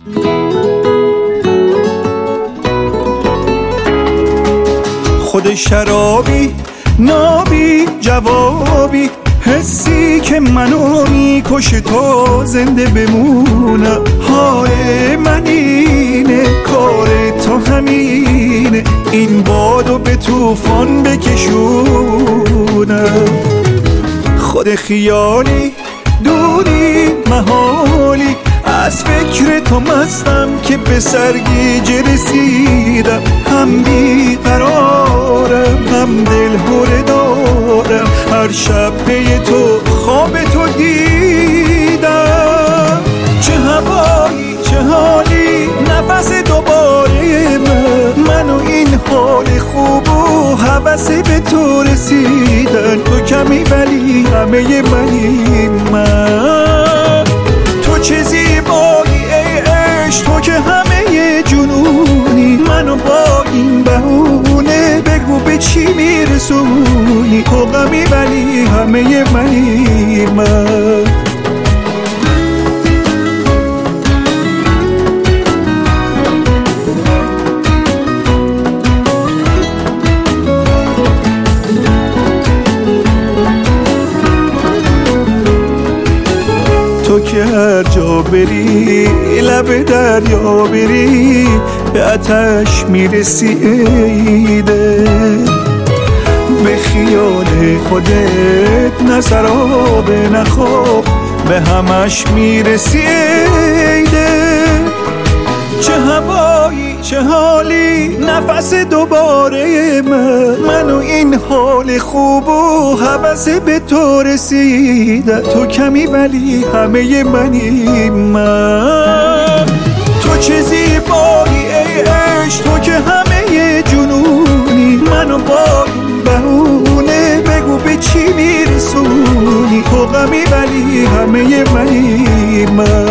خود شرابی نابی جوابی، حسی که منو میکشه تا زنده بمونم. حال من اینه، کار تو همینه، این بادو به طوفان بکشونم. خود خیالی دوری محالی، از فکر تو مستم که به سرگیجه رسیدم. هم بیقرارم هم دل هره دارم، هر شب پی تو خواب تو دیدم. چه هوایی چه حالی، نفس دوباره من و این حال خوب و هوس به تو رسیدن. تو کمی ولی همه منی من. تو چه زیبایی ای عشق، تو که همه جنونی، منو با این بهونه بگو به چی میرسونی. تو غمی ولی همه منی من. تو که هر جا بری لب دریا بری، به آتش میرسی ای دل. به خیال خودت نه سراب نه خواب، به همش میرسی ای دل. چه هوایی چه حالی، نفس دوباره من و این حال خوب و هوس به تو رسیدن. تو کمی ولی همه منی من. تو چه زیبایی ای عشق، تو که همه جنونی، منو با این بهونه بگو به چی میرسونی. تو غمی ولی همه منی من.